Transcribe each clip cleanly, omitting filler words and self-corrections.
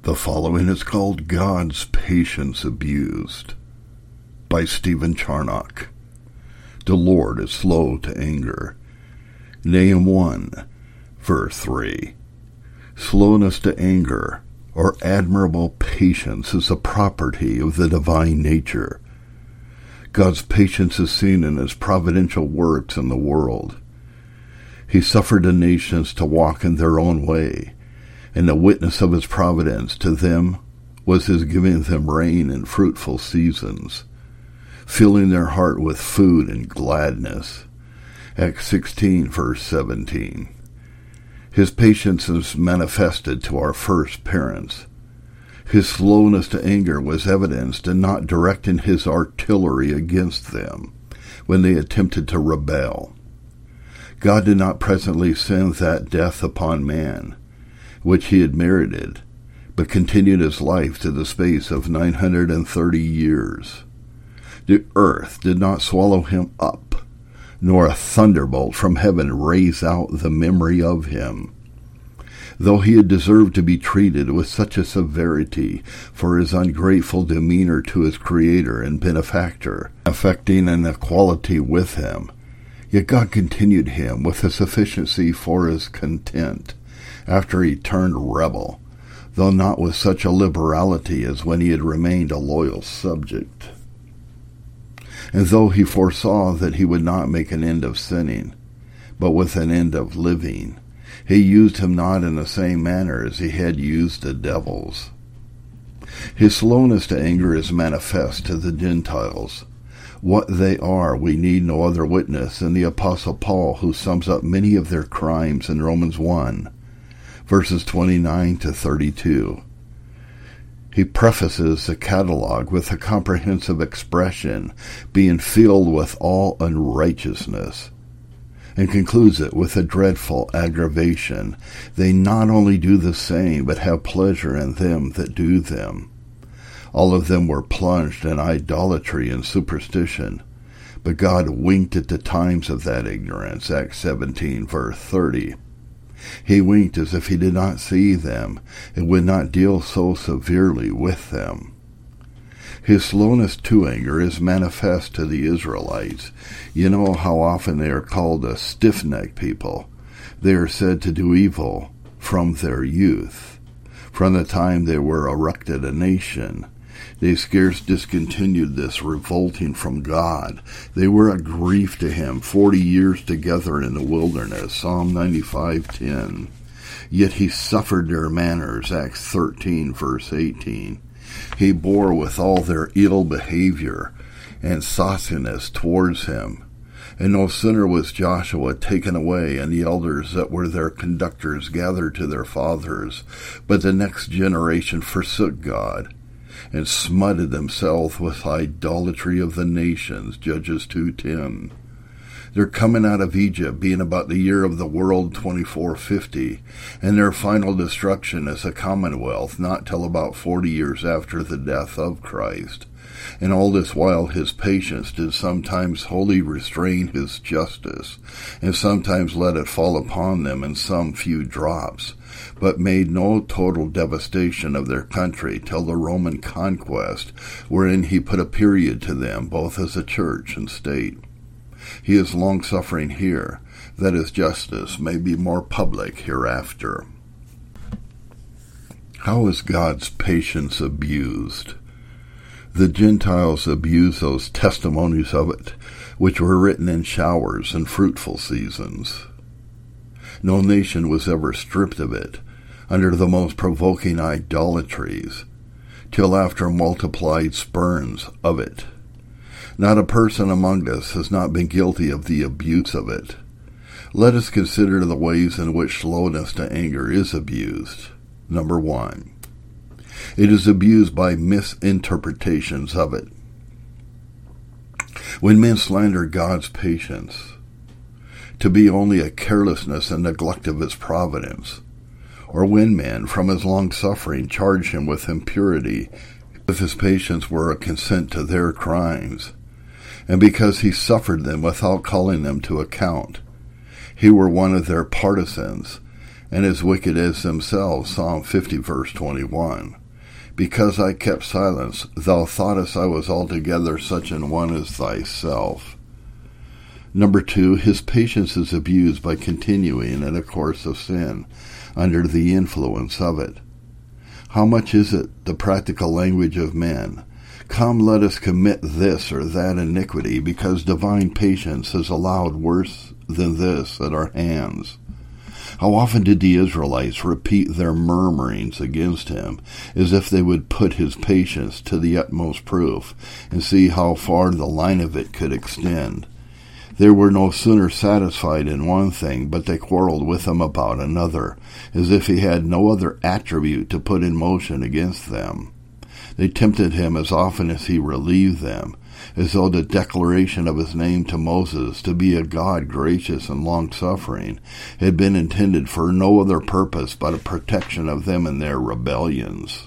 The following is called God's Patience Abused by Stephen Charnock. The Lord is slow to anger. Nahum 1, verse 3. Slowness to anger, or admirable patience, is a property of the divine nature. God's patience is seen in his providential works in the world. He suffered the nations to walk in their own way, and the witness of his providence to them was his giving them rain and fruitful seasons, filling their heart with food and gladness. Acts 16, verse 17. His patience is manifested to our first parents. His slowness to anger was evidenced in not directing his artillery against them when they attempted to rebel. God did not presently send that death upon man, which he had merited, but continued his life to the space of 930 years. The earth did not swallow him up, nor a thunderbolt from heaven raze out the memory of him. Though he had deserved to be treated with such a severity for his ungrateful demeanor to his Creator and benefactor, affecting an equality with him, yet God continued him with a sufficiency for his content, after he turned rebel, though not with such a liberality as when he had remained a loyal subject. And though he foresaw that he would not make an end of sinning, but with an end of living, he used him not in the same manner as he had used the devils. His slowness to anger is manifest to the Gentiles. What they are, we need no other witness than the Apostle Paul, who sums up many of their crimes in Romans 1, verses 29 to 32. He prefaces the catalogue with a comprehensive expression, being filled with all unrighteousness, and concludes it with a dreadful aggravation. They not only do the same, but have pleasure in them that do them. All of them were plunged in idolatry and superstition, but God winked at the times of that ignorance. Acts 17, verse 30. He winked as if he did not see them, and would not deal so severely with them. His slowness to anger is manifest to the Israelites. You know how often they are called a stiff-necked people. They are said to do evil from their youth. From the time they were erected a nation, they scarce discontinued this revolting from God. They were a grief to him 40 years together in the wilderness. Psalm 95:10. Yet he suffered their manners. Acts 13, verse 18. He bore with all their ill behavior and sauciness towards him. And no sooner was Joshua taken away, and the elders that were their conductors gathered to their fathers, but the next generation forsook God, and smutted themselves with idolatry of the nations. Judges 2:10. Their coming out of Egypt being about the year of the world 2450, and their final destruction as a commonwealth not till about 40 years after the death of Christ. And all this while his patience did sometimes wholly restrain his justice, and sometimes let it fall upon them in some few drops, but made no total devastation of their country till the Roman conquest, wherein he put a period to them both as a church and state. He is long-suffering here, that his justice may be more public hereafter. How is God's patience abused? The Gentiles abuse those testimonies of it, which were written in showers and fruitful seasons. No nation was ever stripped of it, under the most provoking idolatries, till after multiplied spurns of it. Not a person among us has not been guilty of the abuse of it. Let us consider the ways in which slowness to anger is abused. Number 1. It is abused by misinterpretations of it. When men slander God's patience to be only a carelessness and neglect of his providence, or when men from his long-suffering charge him with impurity, if his patience were a consent to their crimes, and because he suffered them without calling them to account, he were one of their partisans, and as wicked as themselves. Psalm 50, verse 21. Because I kept silence, thou thoughtest I was altogether such an one as thyself. Number 2, his patience is abused by continuing in a course of sin under the influence of it. How much is it the practical language of men? Come, let us commit this or that iniquity, because divine patience has allowed worse than this at our hands. How often did the Israelites repeat their murmurings against him, as if they would put his patience to the utmost proof, and see how far the line of it could extend? They were no sooner satisfied in one thing, but they quarreled with him about another, as if he had no other attribute to put in motion against them. They tempted him as often as he relieved them, as though the declaration of his name to Moses, to be a God gracious and long-suffering, had been intended for no other purpose but a protection of them in their rebellions.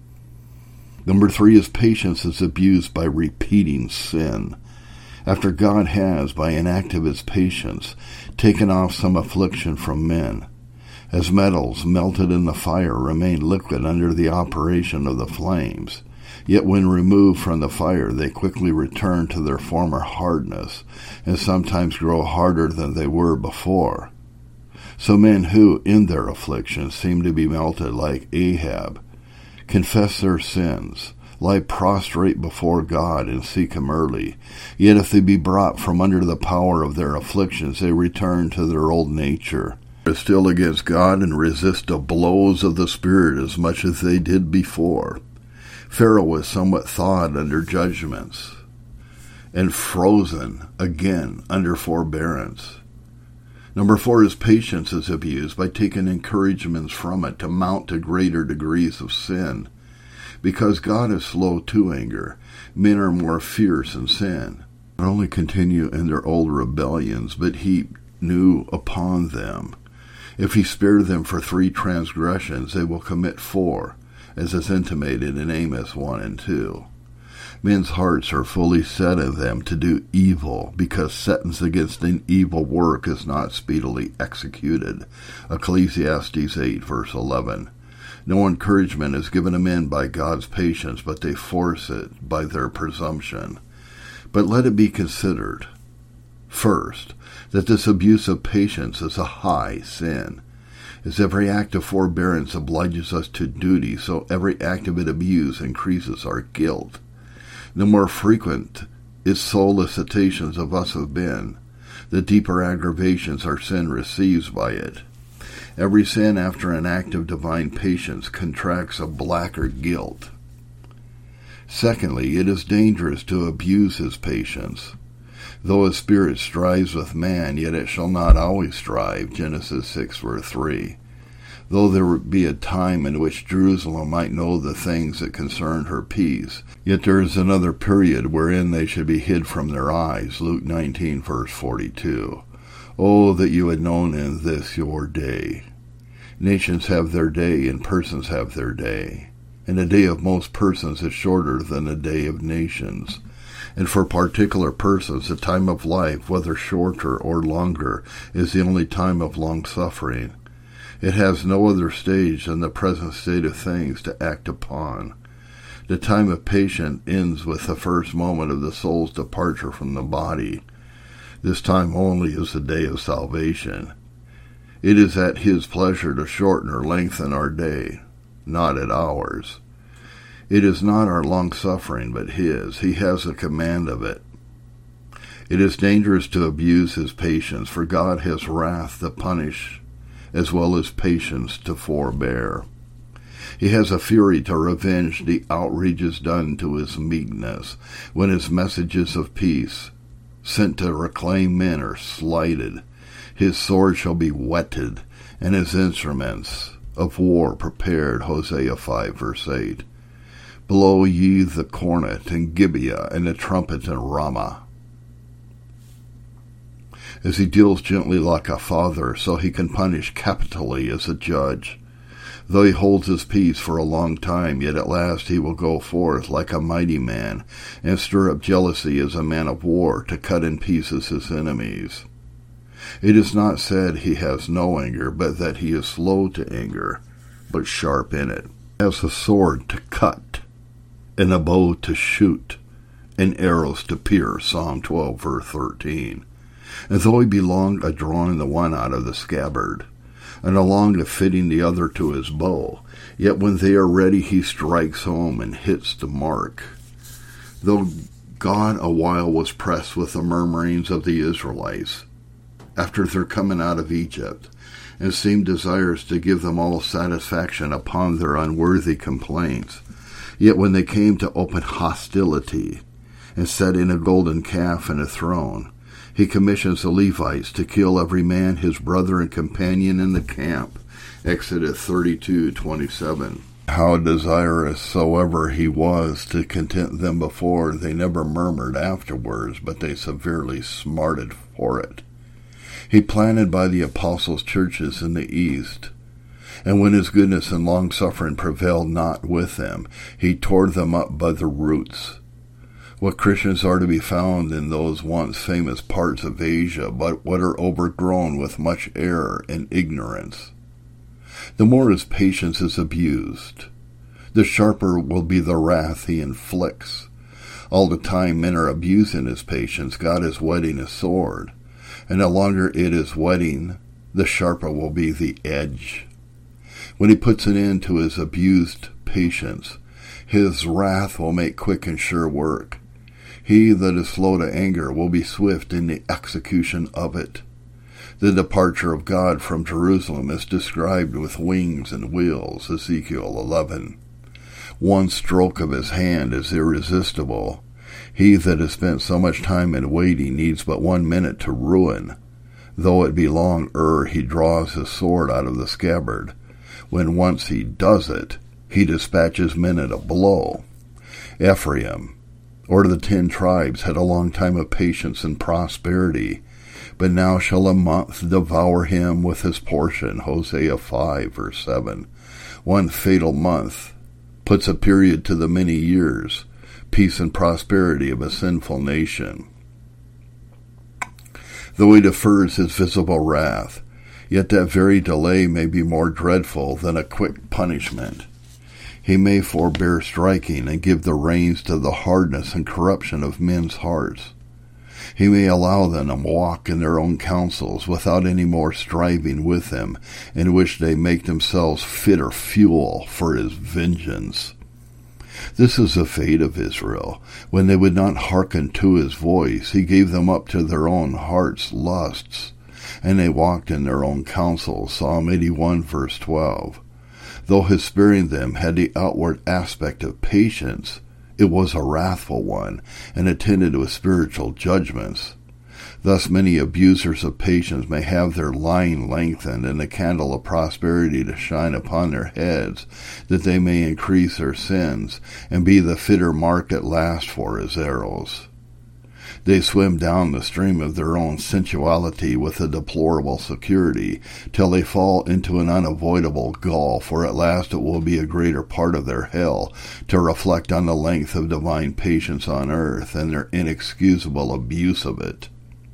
Number 3, his patience is abused by repeating sin. After God has, by an act of his patience, taken off some affliction from men, as metals melted in the fire remain liquid under the operation of the flames, yet when removed from the fire they quickly return to their former hardness, and sometimes grow harder than they were before. So men who, in their affliction, seem to be melted like Ahab, confess their sins, lie prostrate before God, and seek him early. Yet if they be brought from under the power of their afflictions, they return to their old nature, are still against God, and resist the blows of the Spirit as much as they did before. Pharaoh was somewhat thawed under judgments, and frozen again under forbearance. Number 4, his patience is abused by taking encouragements from it to mount to greater degrees of sin. Because God is slow to anger, men are more fierce in sin. Not only continue in their old rebellions, but heap new upon them. If he spared them for 3 transgressions, they will commit 4, as is intimated in Amos 1 and 2. Men's hearts are fully set in them to do evil, because sentence against an evil work is not speedily executed. Ecclesiastes 8, verse 11. No encouragement is given to men by God's patience, but they force it by their presumption. But let it be considered, first, that this abuse of patience is a high sin. As every act of forbearance obliges us to duty, so every act of abuse increases our guilt. The more frequent its solicitations of us have been, the deeper aggravations our sin receives by it. Every sin after an act of divine patience contracts a blacker guilt. Secondly, it is dangerous to abuse his patience. Though his spirit strives with man, yet it shall not always strive. Genesis 6, verse 3. Though there would be a time in which Jerusalem might know the things that concerned her peace, yet there is another period wherein they should be hid from their eyes. Luke 19, verse 42. Oh, that you had known in this your day. Nations have their day, and persons have their day. And the day of most persons is shorter than the day of nations. And for particular persons, the time of life, whether shorter or longer, is the only time of long suffering. It has no other stage than the present state of things to act upon. The time of patience ends with the first moment of the soul's departure from the body. This time only is the day of salvation. It is at his pleasure to shorten or lengthen our day, not at ours. It is not our long-suffering, but his. He has the command of it. It is dangerous to abuse his patience, for God has wrath to punish, as well as patience to forbear. He has a fury to revenge the outrages done to his meekness, when his messages of peace, sent to reclaim men, are slighted. His sword shall be whetted, and his instruments of war prepared. Hosea 5, verse 8. Blow ye the cornet in Gibeah, and the trumpet in Ramah. As he deals gently like a father, so he can punish capitally as a judge. Though he holds his peace for a long time, yet at last he will go forth like a mighty man, and stir up jealousy as a man of war, to cut in pieces his enemies. It is not said he has no anger, but that he is slow to anger, but sharp in it. He has a sword to cut, and a bow to shoot, and arrows to pierce, Psalm 12, verse 13. And though he be long a drawing the one out of the scabbard, and a long a fitting the other to his bow, yet when they are ready he strikes home and hits the mark. Though God a while was pressed with the murmurings of the Israelites, after their coming out of Egypt, and seemed desirous to give them all satisfaction upon their unworthy complaints, yet when they came to open hostility, and set in a golden calf and a throne, he commissions the Levites to kill every man his brother and companion in the camp. Exodus 32:27. How desirous soever he was to content them before, they never murmured afterwards, but they severely smarted for it. He planted by the apostles' churches in the East, and when his goodness and long-suffering prevailed not with them, he tore them up by the roots. What Christians are to be found in those once famous parts of Asia, but what are overgrown with much error and ignorance. The more his patience is abused, the sharper will be the wrath he inflicts. All the time men are abusing his patience, God is whetting his sword, and the longer it is whetting, the sharper will be the edge. When he puts an end to his abused patience, his wrath will make quick and sure work. He that is slow to anger will be swift in the execution of it. The departure of God from Jerusalem is described with wings and wheels, Ezekiel 11. One stroke of his hand is irresistible. He that has spent so much time in waiting needs but 1 minute to ruin. Though it be long ere he draws his sword out of the scabbard, when once he does it, he dispatches men at a blow. Ephraim, or the 10 tribes, had a long time of patience and prosperity, but now shall a month devour him with his portion, Hosea 5, verse 7. One fatal month puts a period to the many years, peace and prosperity of a sinful nation. Though he defers his visible wrath, yet that very delay may be more dreadful than a quick punishment. He may forbear striking and give the reins to the hardness and corruption of men's hearts. He may allow them to walk in their own counsels without any more striving with them, in which they make themselves fitter fuel for his vengeance. This is the fate of Israel. When they would not hearken to his voice, he gave them up to their own hearts' lusts, and they walked in their own counsels, Psalm 81, verse 12. Though his sparing them had the outward aspect of patience, it was a wrathful one, and attended with spiritual judgments. Thus many abusers of patience may have their line lengthened, and the candle of prosperity to shine upon their heads, that they may increase their sins, and be the fitter mark at last for his arrows. They swim down the stream of their own sensuality with a deplorable security, till they fall into an unavoidable gulf, for at last it will be a greater part of their hell to reflect on the length of divine patience on earth, and their inexcusable abuse of it.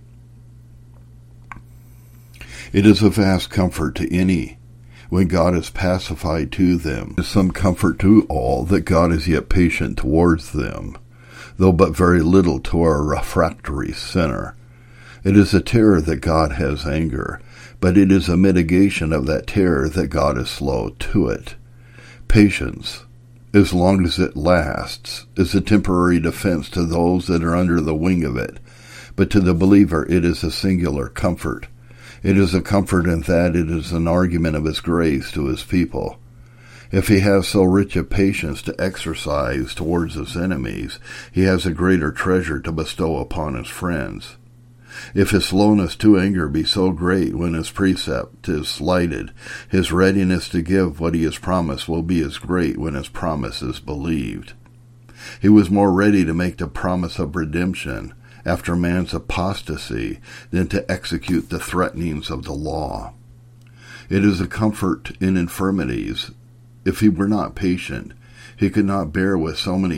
It is a vast comfort to any, when God is pacified to them. It is some comfort to all that God is yet patient towards them, though but very little to a refractory sinner. It is a terror that God has anger, but it is a mitigation of that terror that God is slow to it. Patience, as long as it lasts, is a temporary defense to those that are under the wing of it, but to the believer it is a singular comfort. It is a comfort in that it is an argument of his grace to his people. If he has so rich a patience to exercise towards his enemies, he has a greater treasure to bestow upon his friends. If his slowness to anger be so great when his precept is slighted, his readiness to give what he has promised will be as great when his promise is believed. He was more ready to make the promise of redemption after man's apostasy than to execute the threatenings of the law. It is a comfort in infirmities. If he were not patient, he could not bear with so many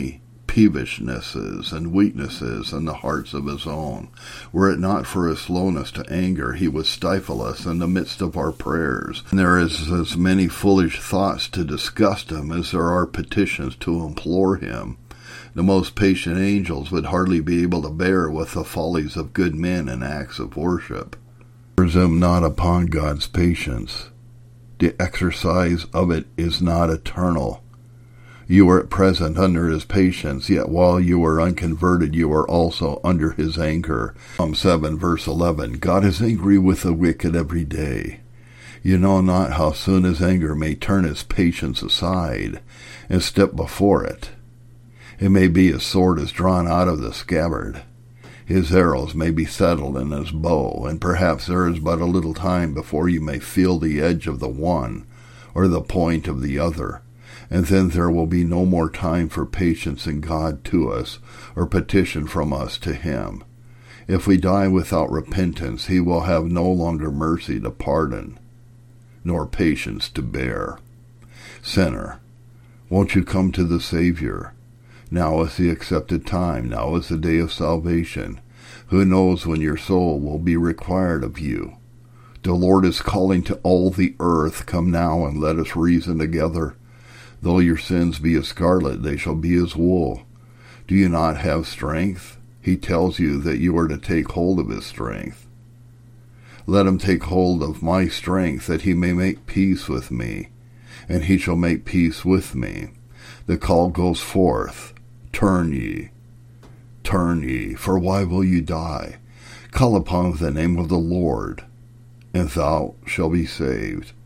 peevishnesses and weaknesses in the hearts of his own. Were it not for his slowness to anger, he would stifle us in the midst of our prayers. And there is as many foolish thoughts to disgust him as there are petitions to implore him. The most patient angels would hardly be able to bear with the follies of good men and acts of worship. Presume not upon God's patience. The exercise of it is not eternal. You are at present under his patience, yet while you are unconverted, you are also under his anger. Psalm 7, verse 11, God is angry with the wicked every day. You know not how soon his anger may turn his patience aside and step before it. It may be his sword is drawn out of the scabbard. His arrows may be settled in his bow, and perhaps there is but a little time before you may feel the edge of the one or the point of the other, and then there will be no more time for patience in God to us or petition from us to him. If we die without repentance, he will have no longer mercy to pardon, nor patience to bear. Sinner, won't you come to the Savior? Now is the accepted time. Now is the day of salvation. Who knows when your soul will be required of you? The Lord is calling to all the earth. Come now and let us reason together. Though your sins be as scarlet, they shall be as wool. Do you not have strength? He tells you that you are to take hold of his strength. Let him take hold of my strength, that he may make peace with me, and he shall make peace with me. The call goes forth. Turn ye, for why will you die? Call upon the name of the Lord, and thou shalt be saved.